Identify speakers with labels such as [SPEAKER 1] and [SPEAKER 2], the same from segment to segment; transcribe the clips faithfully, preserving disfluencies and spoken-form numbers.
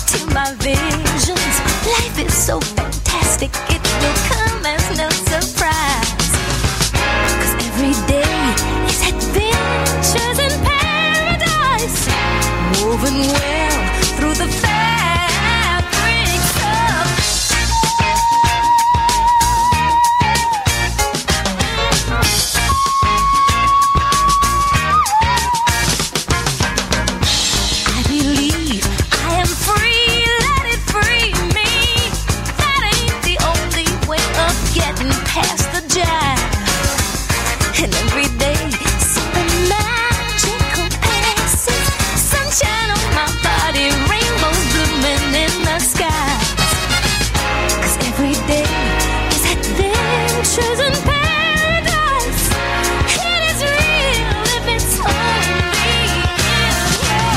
[SPEAKER 1] to my visions. Life is so fantastic, it will come as no surprise. 'Cause every day is adventures in paradise, woven well through the fabrics of I believe I am free, let it free me. That ain't the only way of getting past the jive. And every day something magical passes, sunshine on my body, rainbows blooming in the skies. 'Cause every day is adventures in paradise. It is real if it's only in your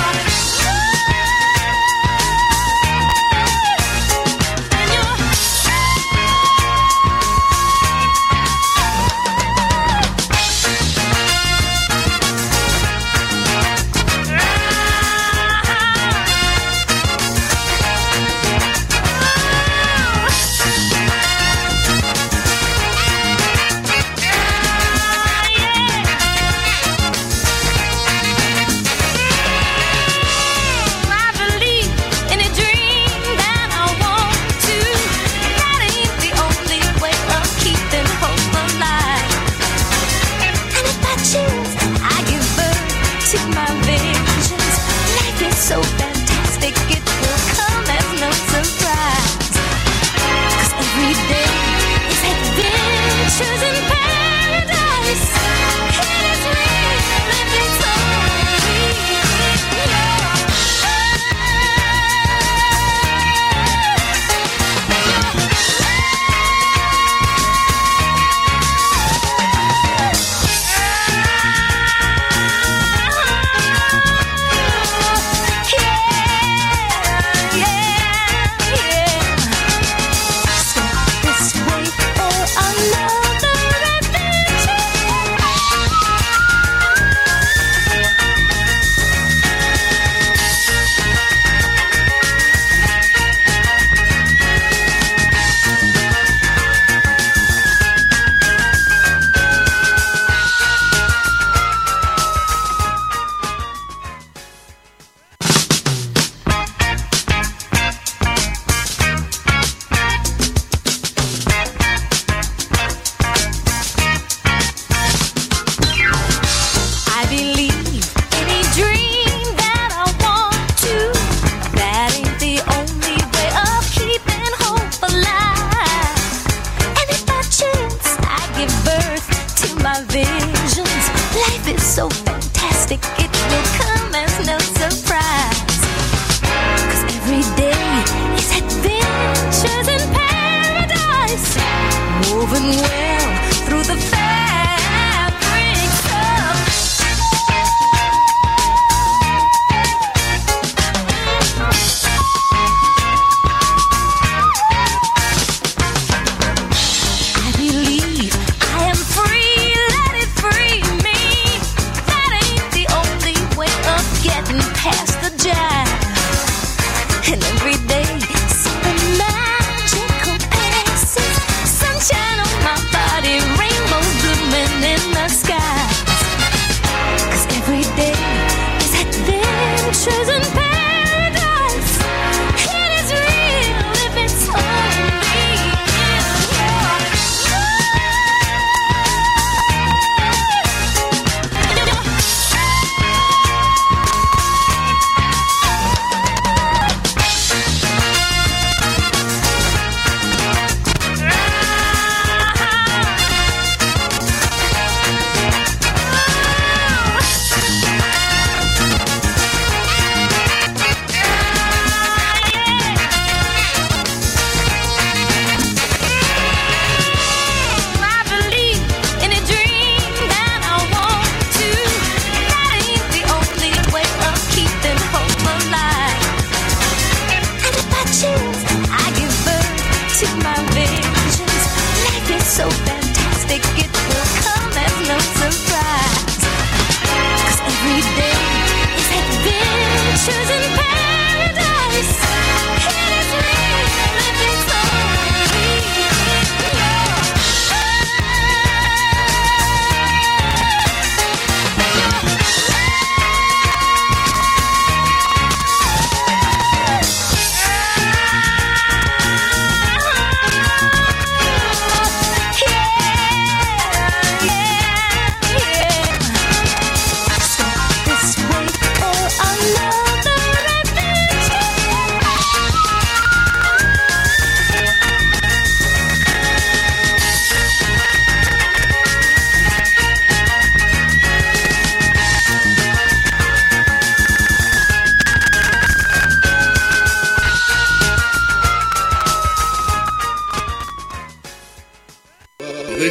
[SPEAKER 1] I believe in a dream that I want to. That ain't the only way of keeping hope alive. And if I choose, I give birth to my visions. Life is so fantastic, it will come as no surprise. 'Cause every day is adventures in paradise. It is real if it's only in your I believe in a dream that I want to. That ain't the only way of keeping hope alive. And if I choose, I give birth to my visions. Life is so fantastic, it will come as no surprise. 'Cause every day is adventures in paradise, woven well through the fabrics of I believe I am free, let it free me. That ain't the only way of getting past the jive. And every day something magical passes, sunshine on my body, rainbows blooming in the skies. 'Cause every day is adventures in paradise. It is real if it's only in your adventures in paradise.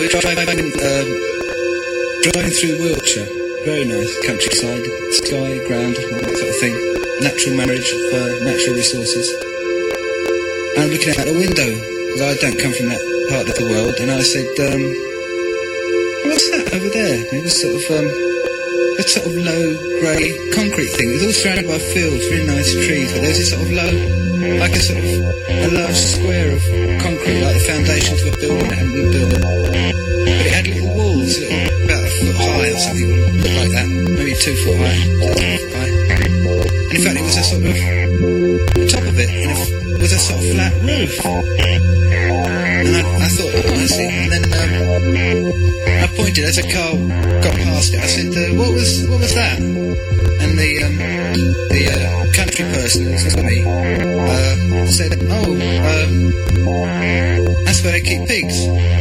[SPEAKER 2] driving, um, driving through Wiltshire. Very nice countryside, sky, ground, all that sort of thing. Natural marriage of uh, natural resources. And I'm looking out the window, because I don't come from that part of the world, and I said, um, what's that over there? And it was sort of um, a sort of low, grey, concrete thing. It was all surrounded by fields, really nice trees, but there was this sort of low, like a sort of a large square of concrete, like the foundation for a building, a wood building. But it had little walls, little, about a foot high or something, looked like that, maybe two foot high, two foot high. And in fact, it was a sort of, the top of it, in a, was a sort of flat roof. And I, I thought, oh, I see. And then um, I pointed as a car got past it. I said, uh, "What was what was that?" And the um, the uh, country person who was with me uh, said, "Oh, um, that's where they keep pigs."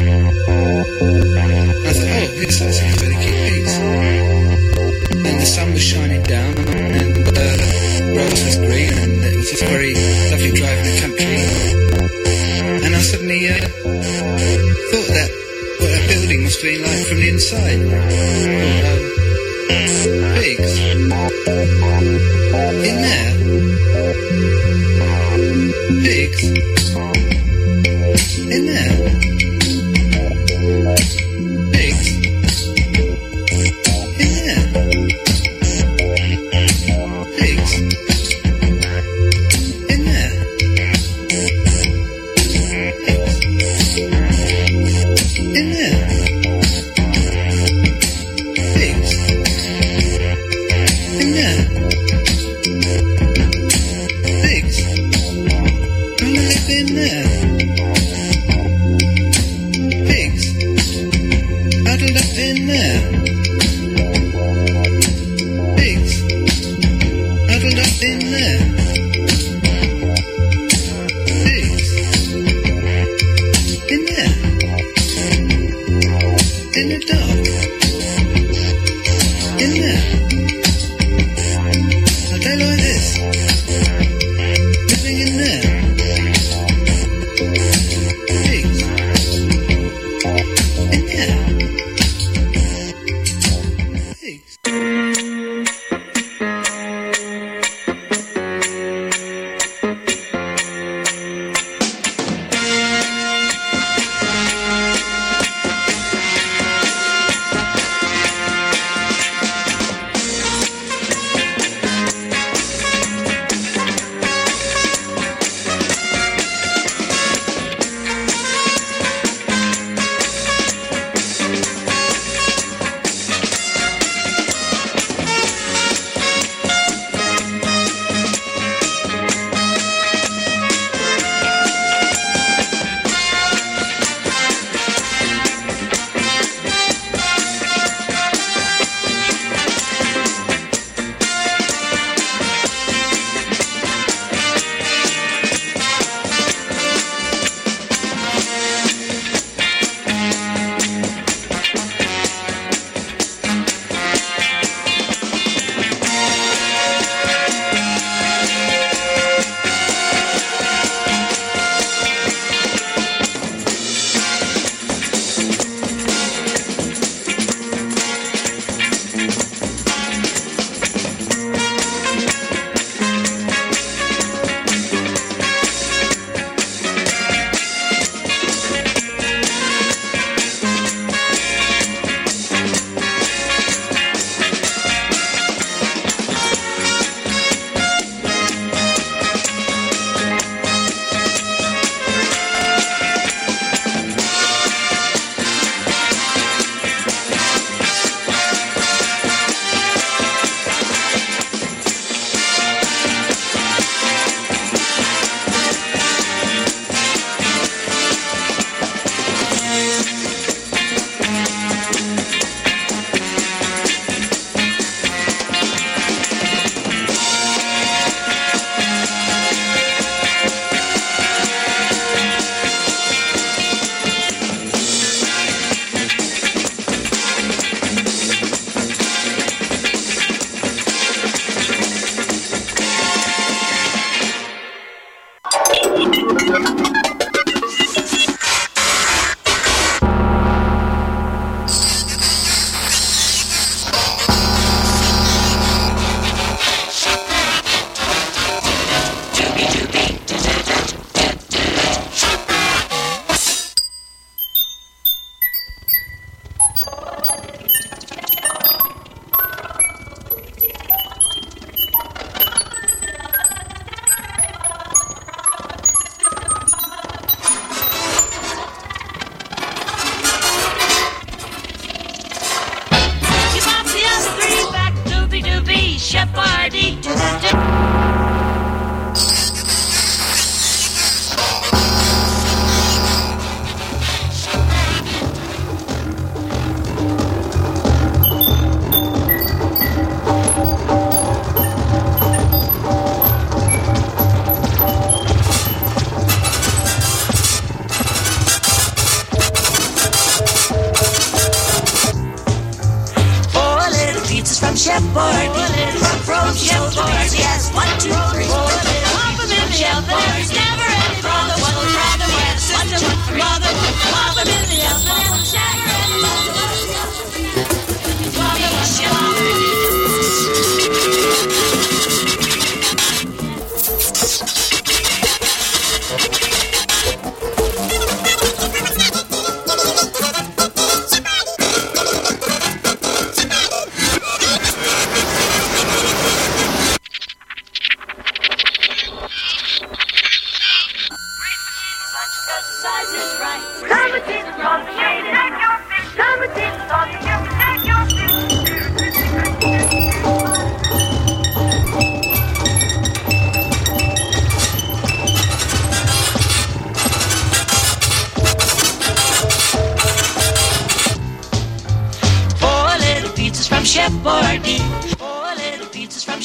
[SPEAKER 2] I thought, "Oh, yes, that's where they keep pigs." And the sun was shining down, and the uh, grass was green, and it was just very lovely drive in the country. And I suddenly uh, thought that what that building must be like from the inside. Um, pigs. In there. Pigs. In there. Pigs. In there. Pigs. In there. In there. Pigs. In there. Pigs. Gonna live in there. Pigs. Huddled up in there. Pigs. Huddled up in there. Pigs. In there. In the dark. In there. A day like this. Living in there. Pigs. In there. Pigs.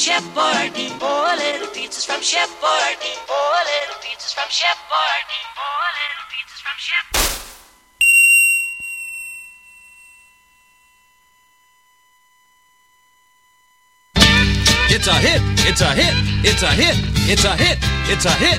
[SPEAKER 1] Chef Boyardee. Four little pizzas from Chef Boyardee. Four little pizzas from Chef Boyardee. Four little pizzas from Chef.
[SPEAKER 3] It's a hit, it's a hit, it's a hit, it's a hit, it's a hit.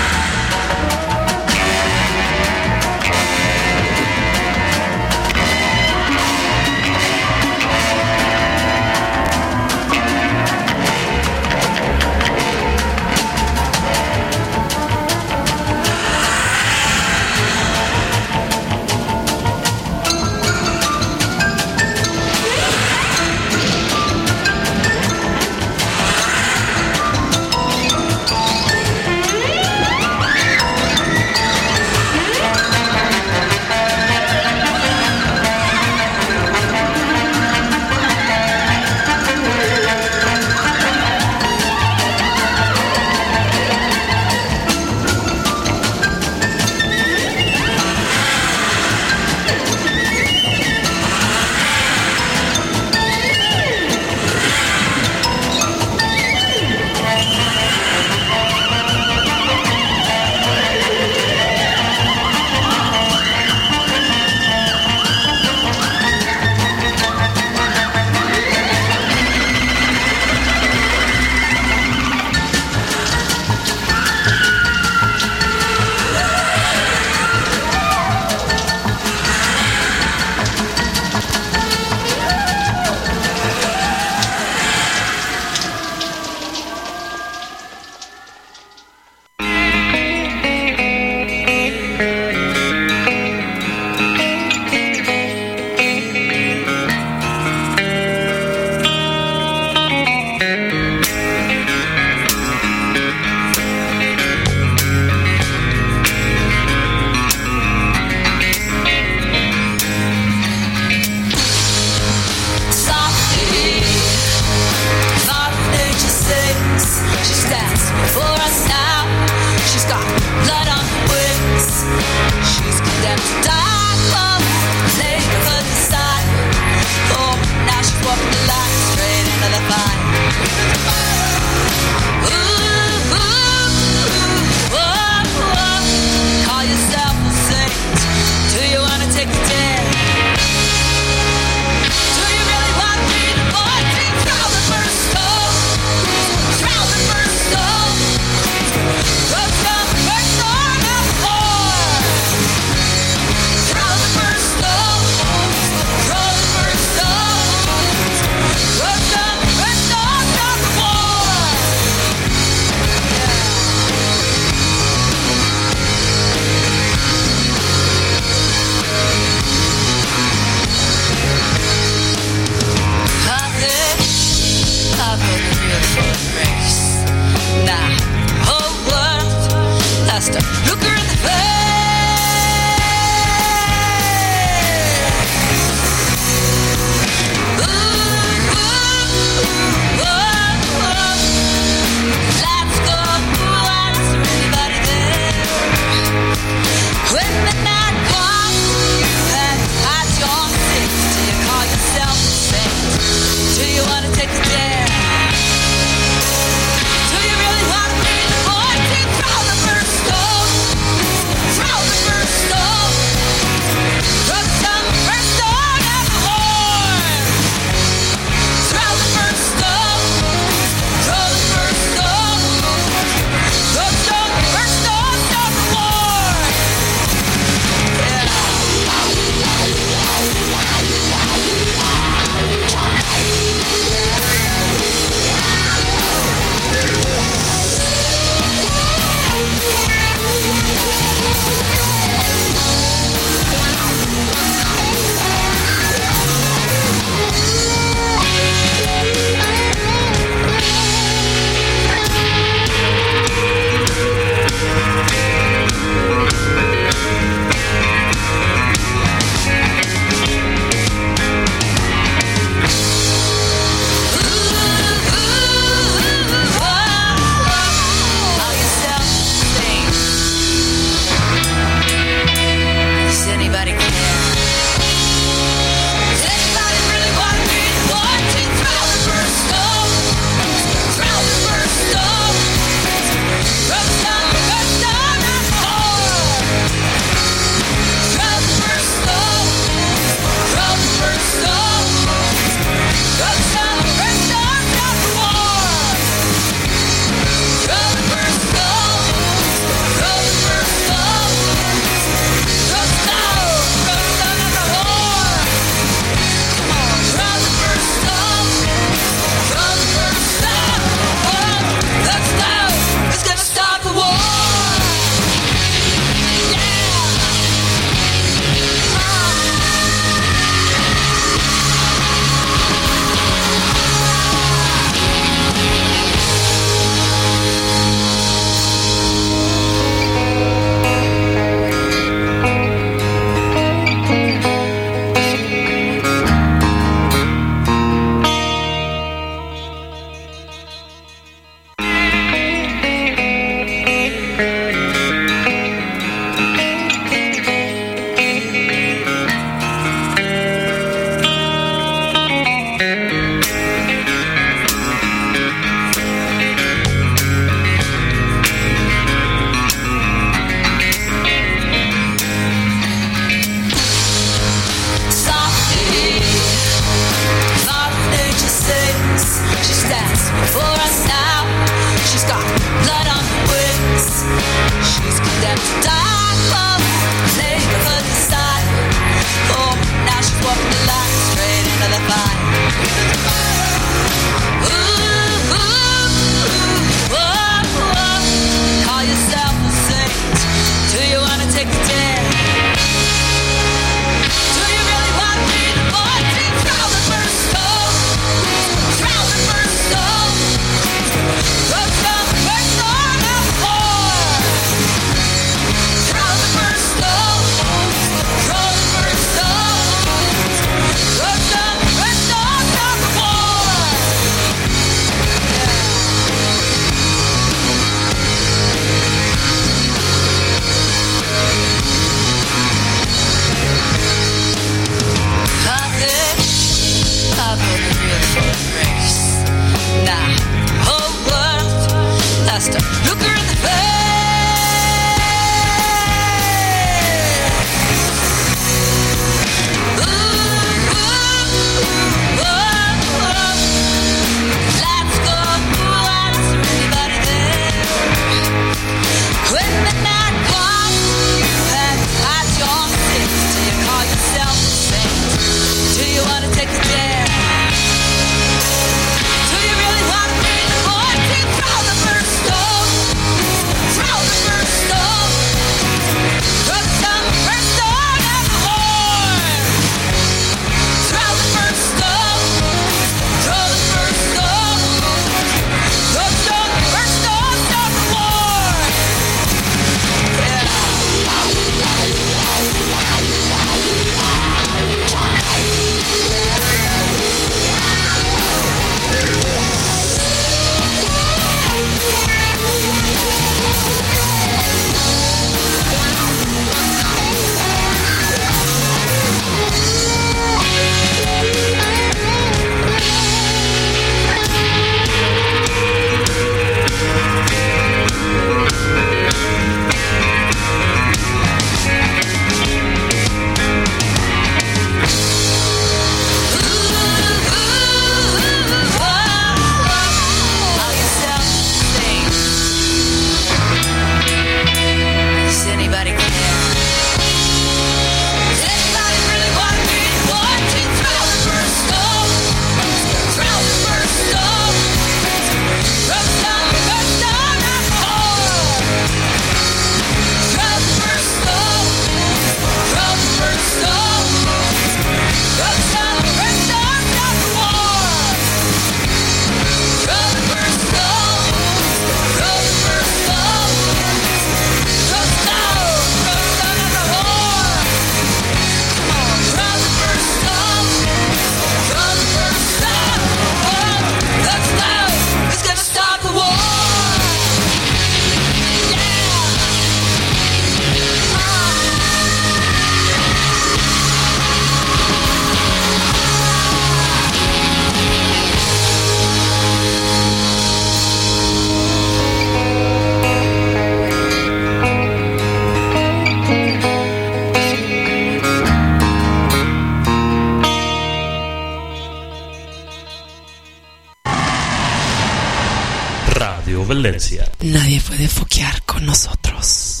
[SPEAKER 4] Valencia.
[SPEAKER 5] Nadie puede foquear con nosotros.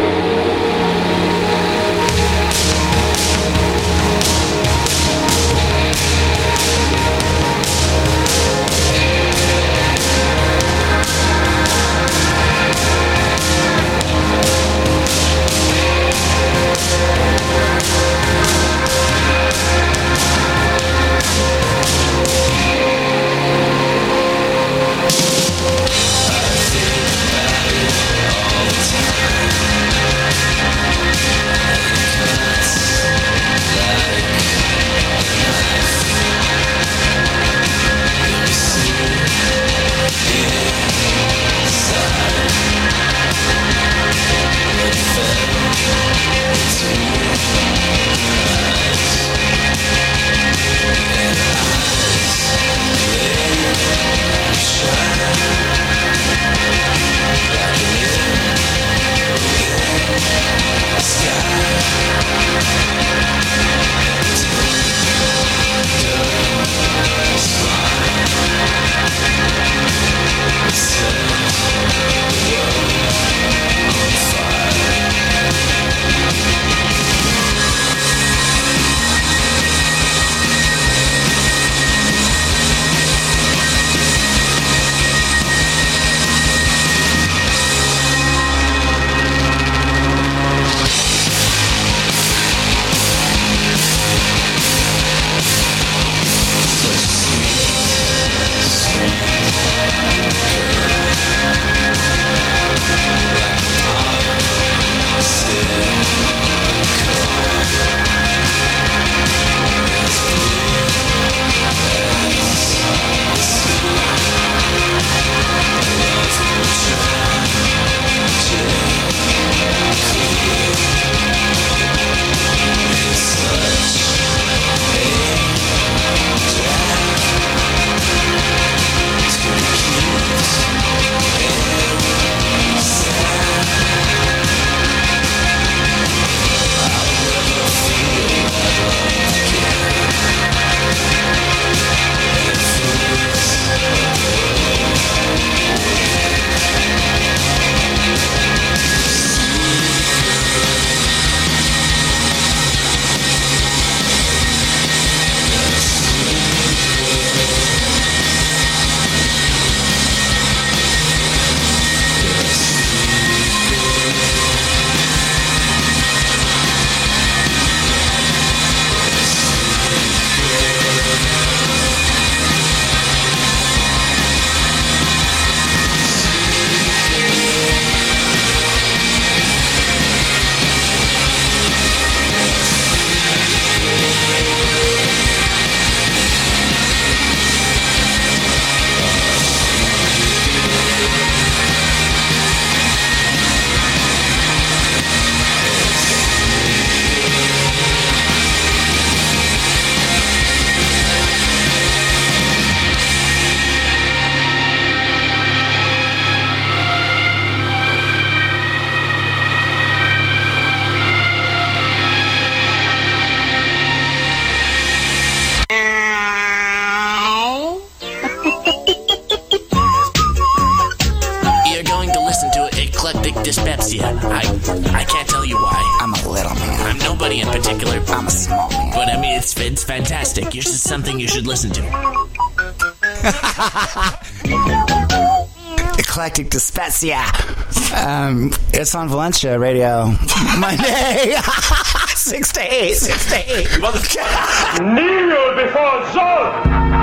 [SPEAKER 6] Dyspepsia. I I can't tell you why.
[SPEAKER 7] I'm a little man.
[SPEAKER 6] I'm nobody in particular.
[SPEAKER 7] I'm a small man.
[SPEAKER 6] But I mean, it's it's fantastic. It's just something you should listen to.
[SPEAKER 7] Eclectic Dyspepsia. Um, it's on Valencia Radio Monday, six to eight, six to eight.
[SPEAKER 8] Kneel before Zod.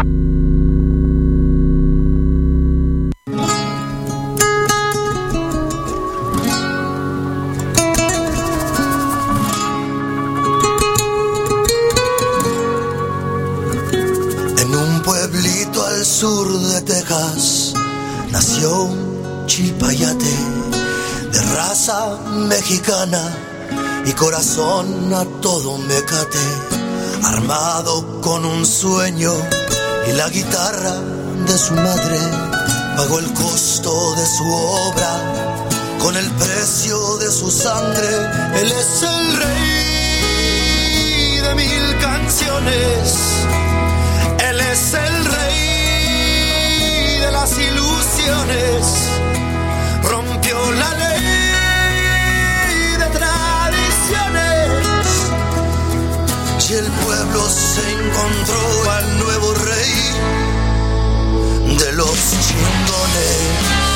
[SPEAKER 9] Pueblito al sur de Texas nació un chilpayate de raza mexicana y corazón a todo mecate, armado con un sueño y la guitarra de su madre, pagó el costo de su obra con el precio de su sangre. Él es el rey de mil canciones. Él es el rey de las ilusiones. pueblo se encontró al nuevo rey de los chingones.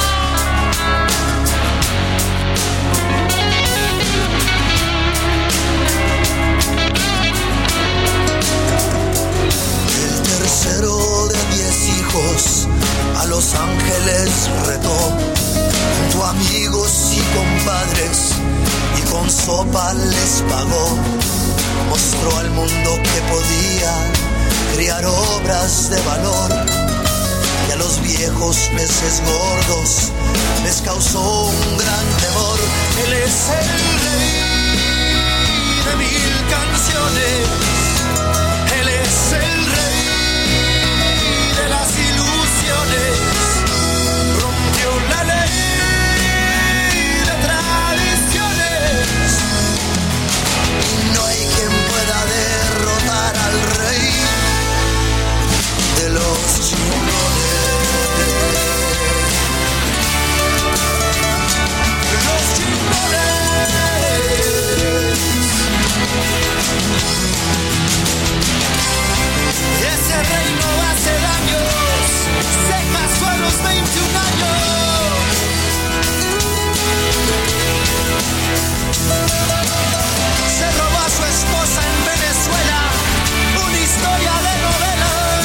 [SPEAKER 9] El tercero de diez hijos a los ángeles retó, junto a amigos y compadres, y con sopa les pagó. Mostró al mundo que podía criar obras de valor, y a los viejos peces gordos les causó un gran temor. Él es el rey de mil canciones, él es el rey de las ilusiones, rompió la ley de tradiciones. No hay quien pueda derrotar al rey de los chingones. Los chingones. Ese rey no hace daños, se casó a los veintiún años. Se robó a su esposa en Venezuela, una historia de novela.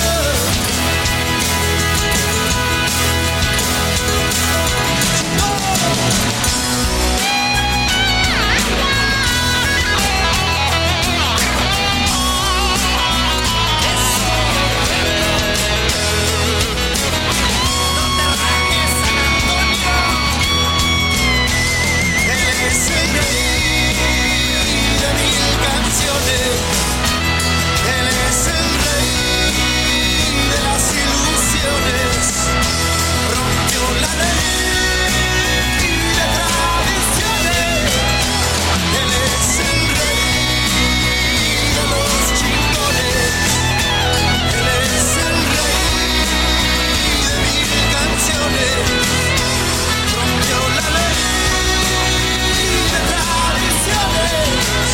[SPEAKER 9] Él es el rey de las ilusiones, rompió la ley de tradiciones. Él es el rey de los chingones, él es el rey de mil canciones, rompió la ley de tradiciones.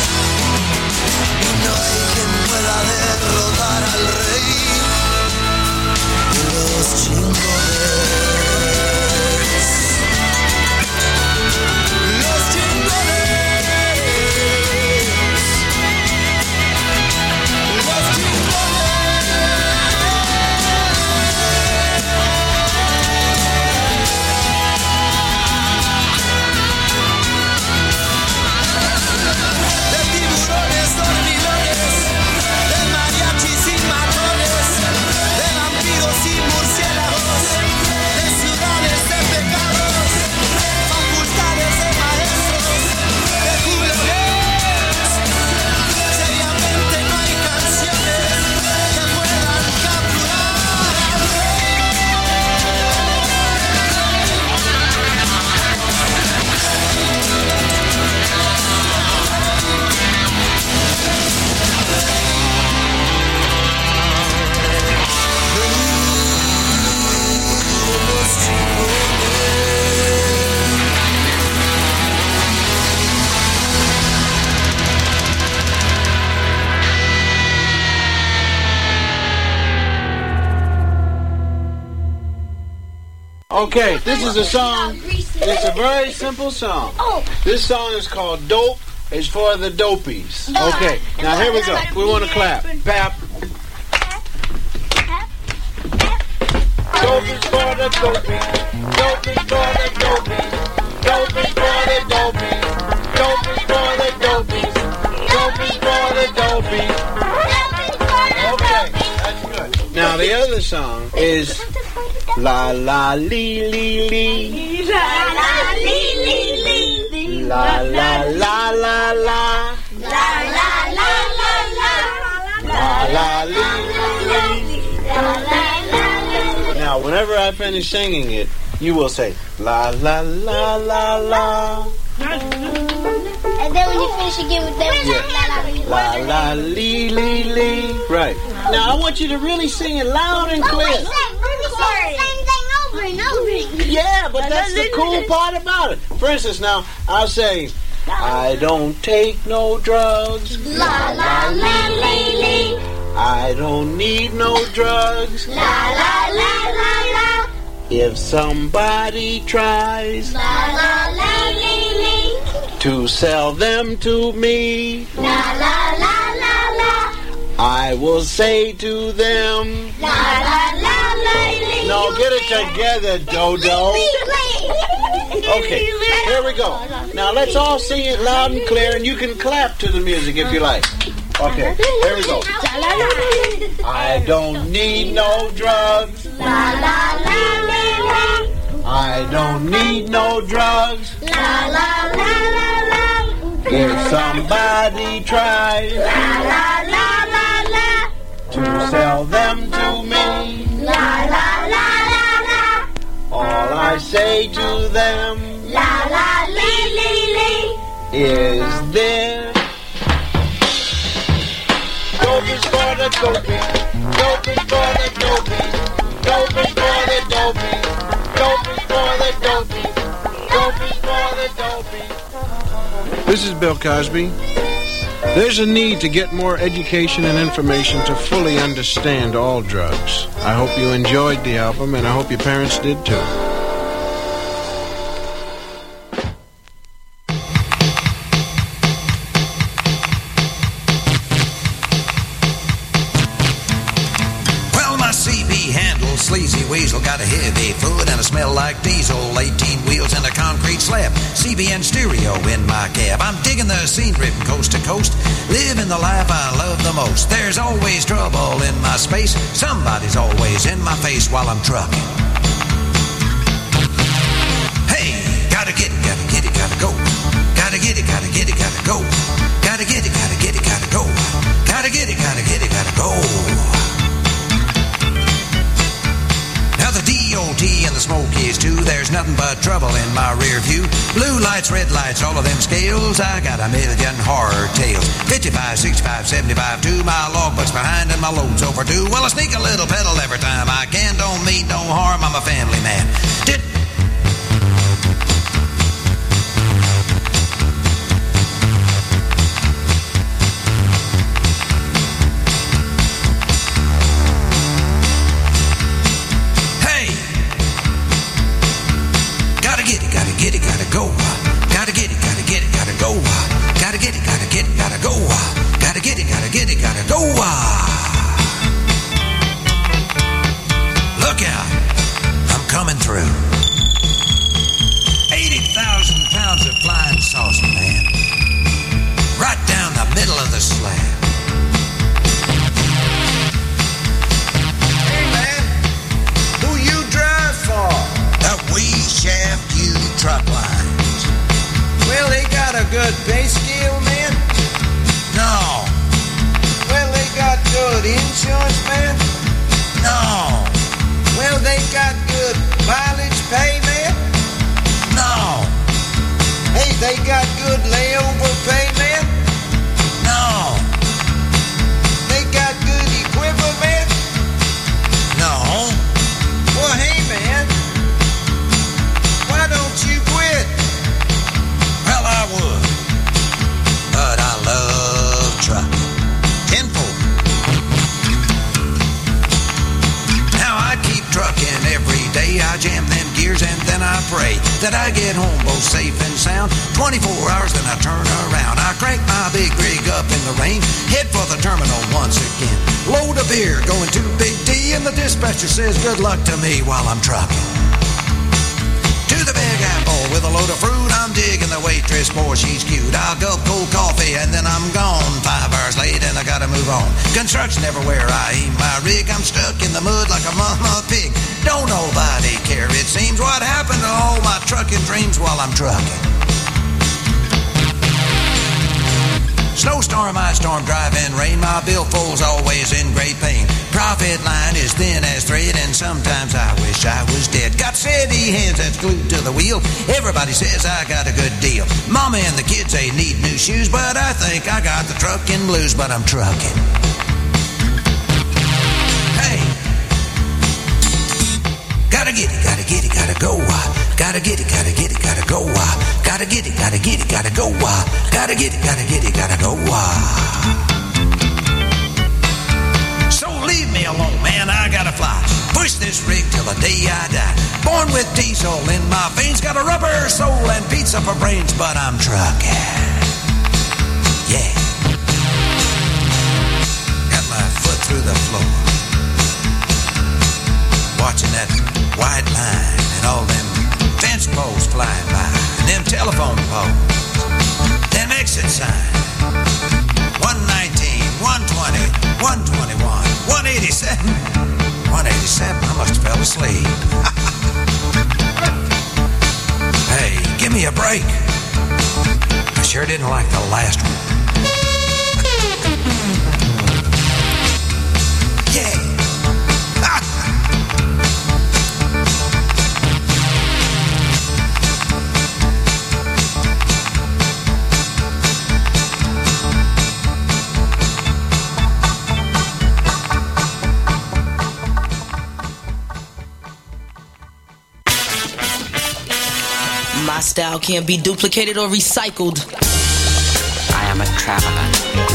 [SPEAKER 9] No hay quien pueda derrotar al rey de los chingones. Los chingones. Los de tiburones dormilones, de mariachis y matones, de vampiros y murciélagos, de ciudades de pecados, facultades de maestros, de jugadores. Seriamente no hay canciones que puedan capturar al rey.
[SPEAKER 4] Okay, this is a song. It's a very simple song. This song is called Dope. It's for the dopies. Okay, now here we go. We want to clap. Pap. Dope is for the dopies. Dope is for the dopies. Dope is for the dopies. Dope is for the dopies. Dope is for the dopies. Okay, that's good. Now the other song is La La Li Li Li. La La Li Li Li. La La La La La. La La La La La. La La Li Li Li. Now, whenever I finish singing it, you will say La La La La La.
[SPEAKER 10] And then when you finish again with that,
[SPEAKER 4] yeah. La La Li Li Li. Right. Now I want you to really sing it loud and clear.
[SPEAKER 10] Oh, wait, same thing over and over again.
[SPEAKER 4] Yeah, but that's the cool part about it. For instance, now I'll say, I don't take no drugs.
[SPEAKER 10] La la la li li.
[SPEAKER 4] I don't need no drugs.
[SPEAKER 10] La la la la la.
[SPEAKER 4] If somebody tries
[SPEAKER 10] La la la lee lee.
[SPEAKER 4] to sell them to me,
[SPEAKER 10] La la la la la.
[SPEAKER 4] I will say to them,
[SPEAKER 10] La la la la lee.
[SPEAKER 4] no, get it together, Dodo. Okay, here we go. Now let's all sing it loud and clear, and you can clap to the music if you like. Okay, here we go. I don't need no drugs.
[SPEAKER 10] La la la la la.
[SPEAKER 4] I don't need no drugs.
[SPEAKER 10] La la la la la.
[SPEAKER 4] If somebody tries
[SPEAKER 10] La la la la la.
[SPEAKER 4] to sell them to me,
[SPEAKER 10] La la la la la.
[SPEAKER 4] all I say to them
[SPEAKER 10] La la lee lee lee.
[SPEAKER 4] is this. Dope is for the dopies. Dope is for the dopies. Dope is for the dopies. Dope is for the dopies. Dope is for the dopies. This is Bill Cosby. There's a need to get more education and information to fully understand all drugs. I hope you enjoyed the album, and I hope your parents did too.
[SPEAKER 11] Sleazy weasel got a heavy foot and a smell like diesel. eighteen wheels and a concrete slab. C B N stereo in my cab. I'm digging the scenery from coast to coast. Living the life I love the most. There's always trouble in my space. Somebody's always in my face while I'm trucking. Hey, gotta get it, gotta get it, gotta go. Gotta get it, gotta get it, gotta go. Gotta get it, gotta get it, gotta go. Gotta get it, gotta get it, gotta go. Now the D O T and the Smokies too, there's nothing but trouble in my rear view. Blue lights, red lights, all of them scales, I got a million horror tales. fifty-five, sixty-five, seventy-five, two, my logbook's behind and my load's overdue. Well, I sneak a little pedal every time I can, don't mean no harm, I'm a family man. Did Get it, gotta go. Gotta get it, gotta get it, gotta go. Gotta get it, gotta get it, gotta go. Gotta get it, gotta get it, gotta go. Look out, I'm coming through. eighty thousand pounds of flying saucer, man. Right down the middle of the slab. Hey, man, who you drive for? The wee shaft you truck lines. Well, they got a good pay scale, man? No. Well, they got good insurance, man? No. Well, they got good mileage pay, man? No. Hey, they got good layover pay, man? No. They got good equipment, man? No. Well, hey, man, why don't you quit? Well, I would, but I love trucking. Tenfold. Now I keep trucking every day. I jam them gears and then I pray that I get home both safe and sound. twenty-four hours, then I turn around. I crank my big rig up in the rain, head for the terminal once again. Load of beer going to Big D, and the dispatcher says good luck to me while I'm trucking. To the Big Apple with a load of fruit, I'm digging the waitress, boy, she's cute. I'll gulp cold coffee and then I'm gone. Five hours late and I gotta move on. Construction everywhere I aim my rig. I'm stuck in the mud like a mama pig. Don't nobody care, it seems. What happened to all my trucking dreams while I'm trucking? Snowstorm, ice storm, driving rain. My billfold's always in great pain. Profit line is thin as thread, and sometimes I wish I was dead. Got steady hands that's glued to the wheel. Everybody says I got a good deal. Mama and the kids, they need new shoes, but I think I got the trucking blues, but I'm trucking. Hey, gotta get it, gotta get it, gotta go. Gotta get it, gotta get it, gotta go. Gotta get it, gotta get it, gotta go. Gotta get it, gotta get it, gotta go. diesel in my veins, got a rubber soul and pizza for brains, but I'm trucking. Yeah. Got my foot through the floor, watching that white line and all them fence posts flying by, and them telephone poles, them exit signs. one nineteen, one twenty, one twenty-one, one eighty-seven. one eighty-seven, I must have fell asleep. Hey, give me a break. I sure didn't like the last one. Yeah.
[SPEAKER 12] My style can't be duplicated or recycled.
[SPEAKER 13] I am a traveler,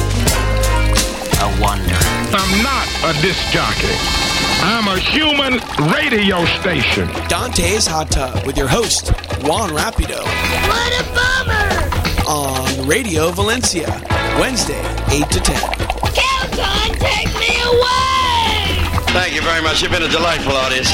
[SPEAKER 13] a wanderer.
[SPEAKER 8] I'm not a disc jockey. I'm a human radio station.
[SPEAKER 14] Dante's Hot Tub with your host, Juan Rapido.
[SPEAKER 10] What a bummer!
[SPEAKER 14] On Radio Valencia, Wednesday, eight to ten.
[SPEAKER 10] Kelton, take me away!
[SPEAKER 15] Thank you very much. You've been a delightful audience.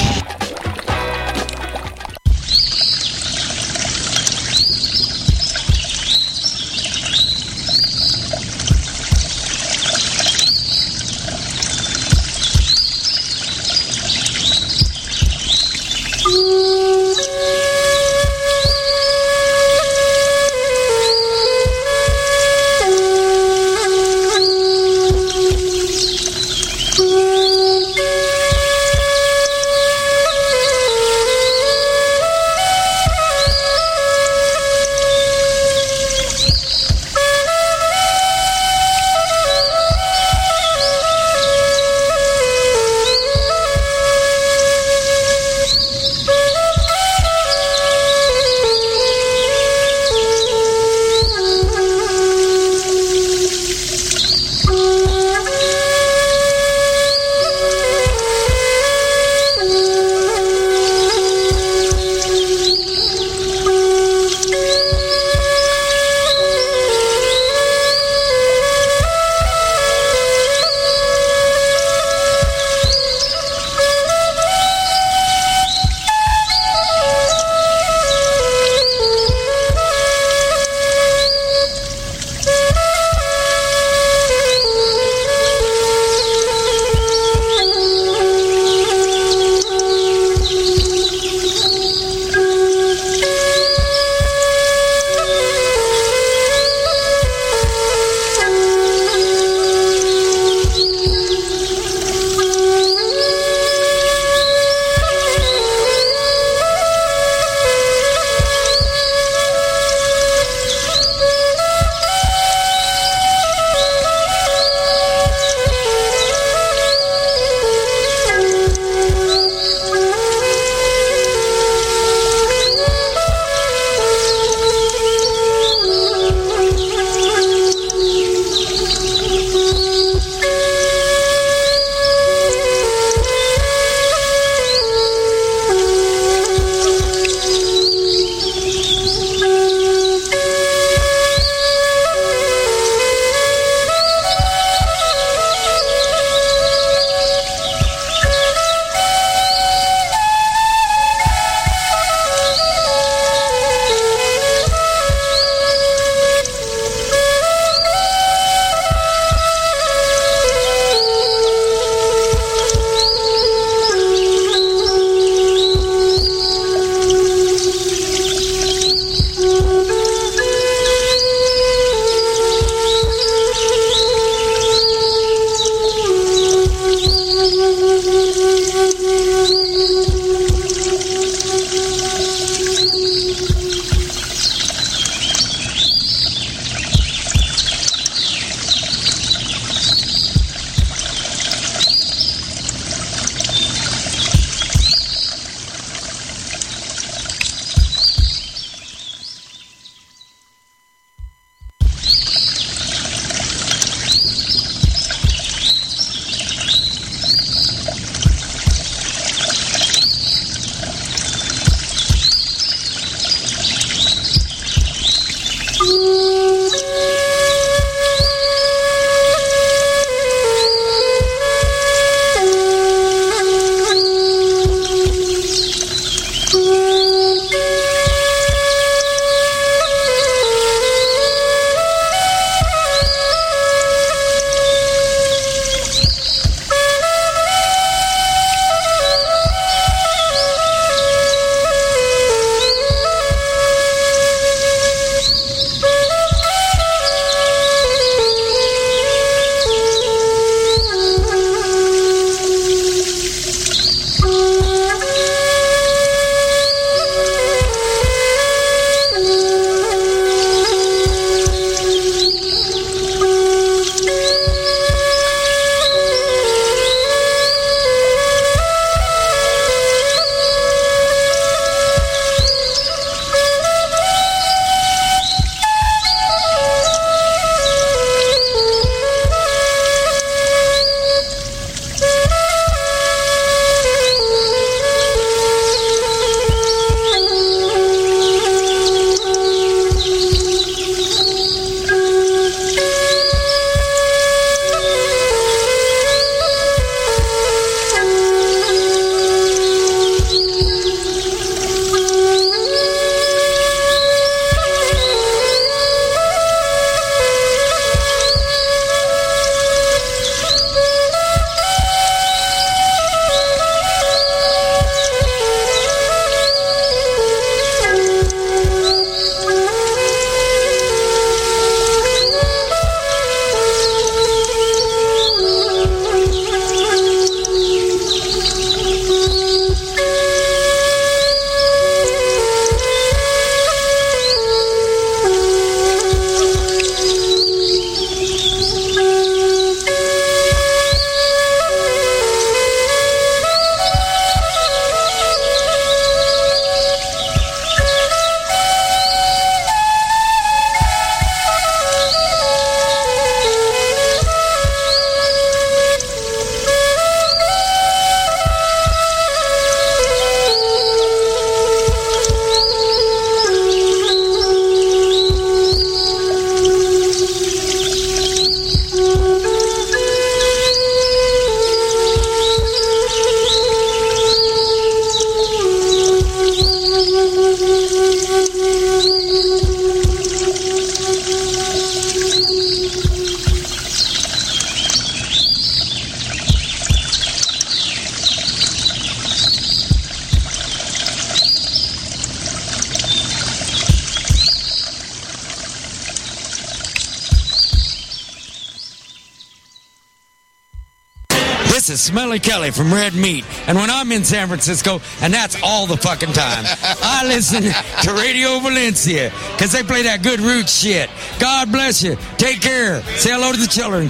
[SPEAKER 16] This is Smelly Kelly from Red Meat. And when I'm in San Francisco, and that's all the fucking time, I listen to Radio Valencia because they play that good root shit. God bless you. Take care. Say hello to the children.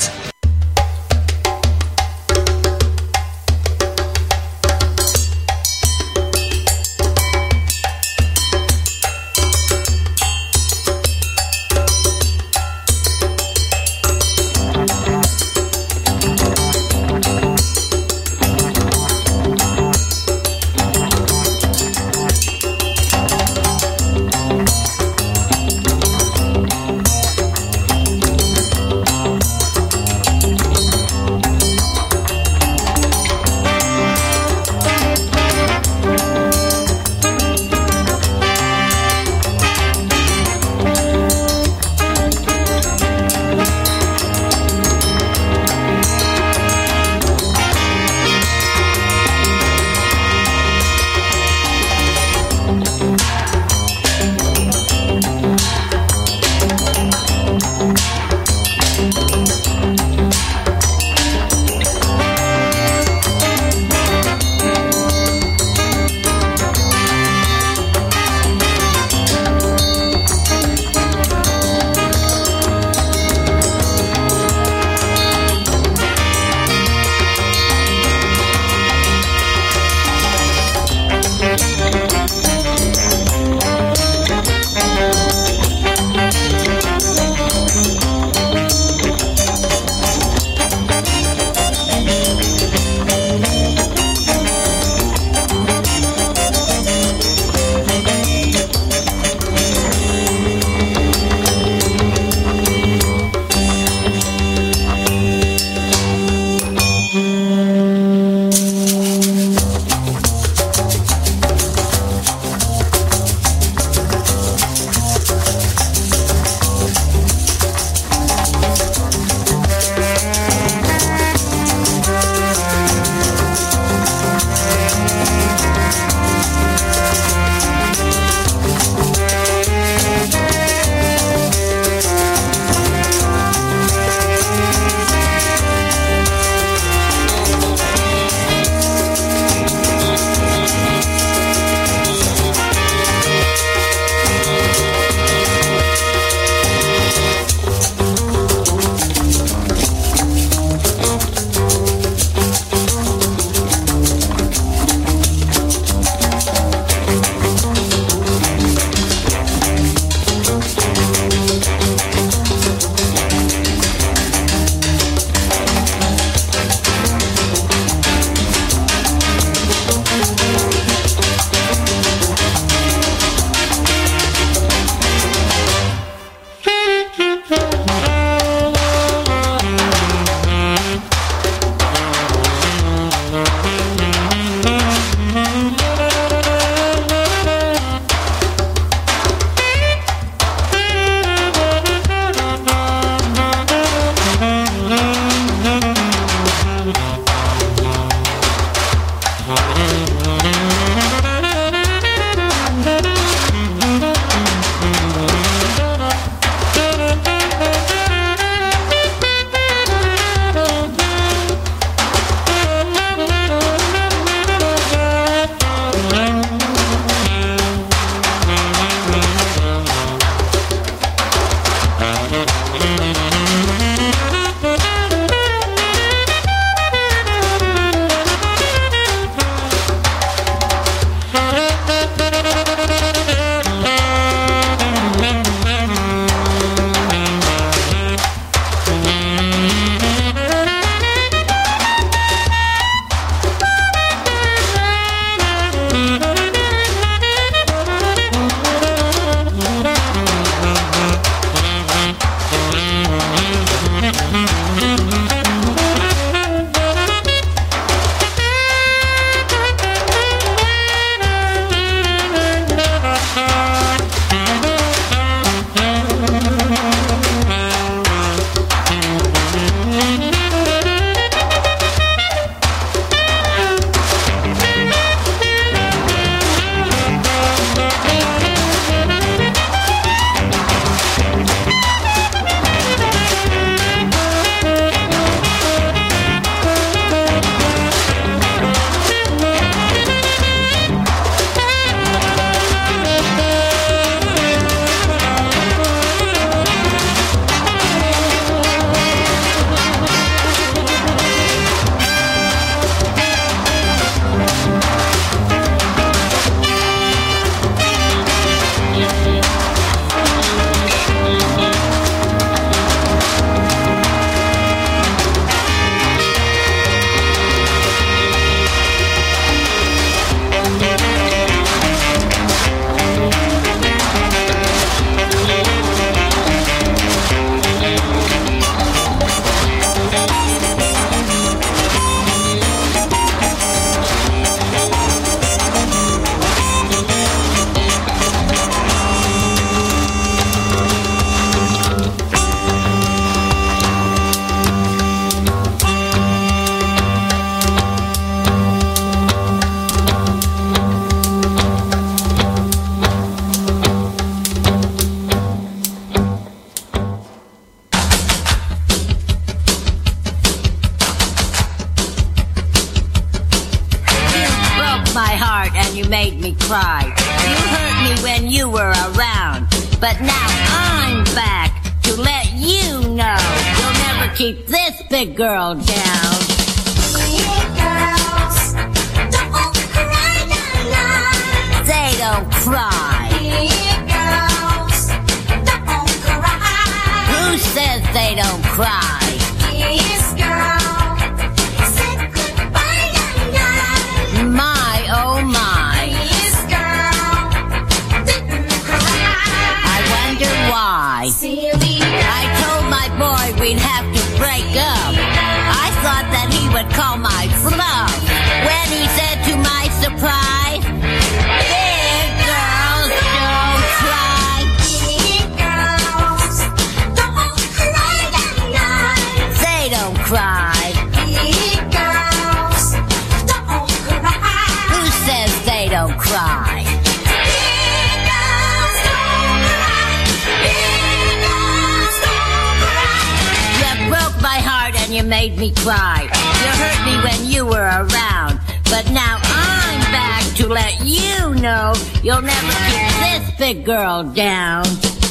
[SPEAKER 17] my heart and you made me cry. You hurt me when you were around, but now I'm back to let you know you'll never keep this big girl down. Big girls don't cry tonight. They don't cry. Big girls don't cry. Who says they don't cry? This girl said goodbye tonight. My oh my. This girl didn't cry. I wonder why. Silly. I told my boy we'd have to break up. I thought that he would call my bluff when he said to my surprise, big girls don't cry. Big girls don't cry tonight. They don't cry. Big girls don't cry. Who says they don't cry? Big girls don't cry. Big girls don't cry. You broke my heart and you made me cry. You hurt me when you were around, but now I'm back to let you know you'll never keep this big girl down.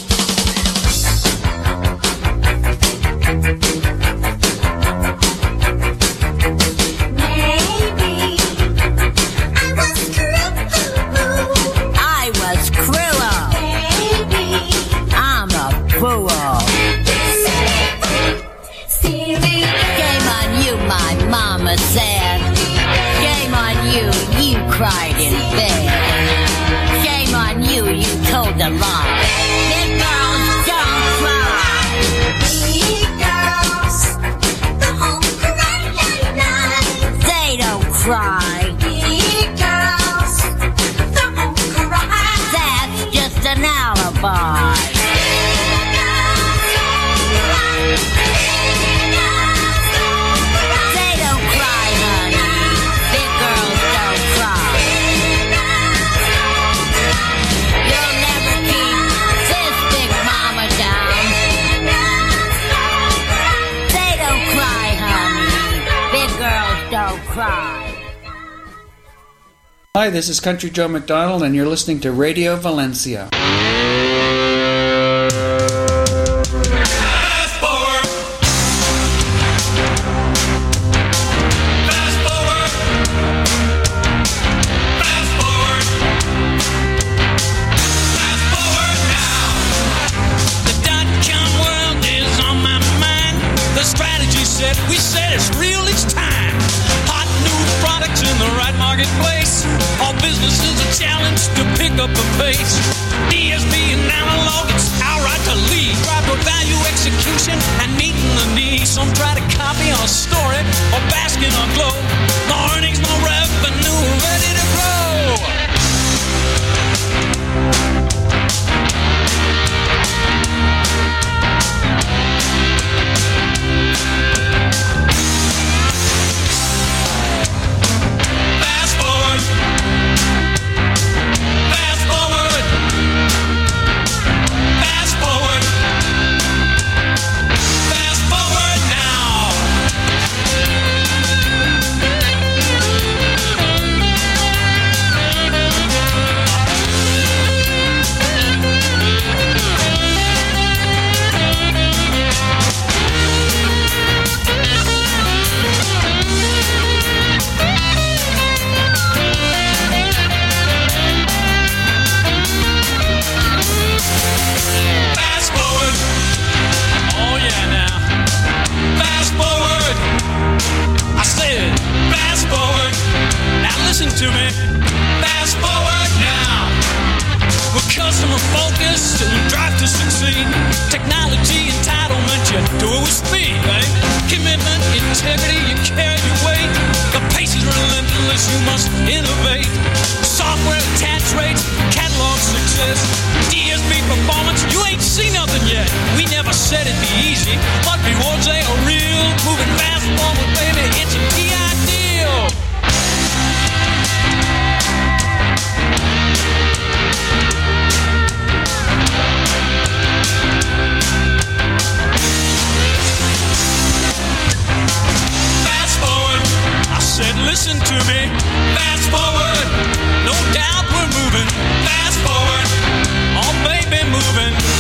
[SPEAKER 17] Maybe I was cruel. I was cruel. Baby, I'm a fool. Shame on you, my mama said. Shame on you, you cried in bed. Shame on you, you told a lie. Big girls don't cry. Big girls don't cry tonight. They don't cry. Big girls don't cry. That's just an alibi. They don't cry, honey. Big girls don't cry. You'll never keep this big mama down. They don't cry, honey. Big girls don't cry.
[SPEAKER 18] Hi, this is Country Joe McDonald, and you're listening to Radio Valencia.
[SPEAKER 3] We said it's real, it's time. Hot new products in the right marketplace. All business is a challenge to pick up the pace. D S P and analog, it's our right to lead. Drive for value, execution, and meeting the needs. Some try to copy our story or bask in our glow. No earnings, no revenue, ready to grow. To me, fast forward now. We're customer focused and drive to succeed. Technology, entitlement, you do it with speed, right? Commitment, integrity, you carry your weight. The pace is relentless, you must innovate. Software attach rates, catalog success. D S P performance, you ain't seen nothing yet. We never said it'd be easy, but rewards they are real. Moving fast forward, baby, it's a key ideal. Fast forward, I said listen to me. Fast forward. moving. Fast forward. Oh, baby, moving.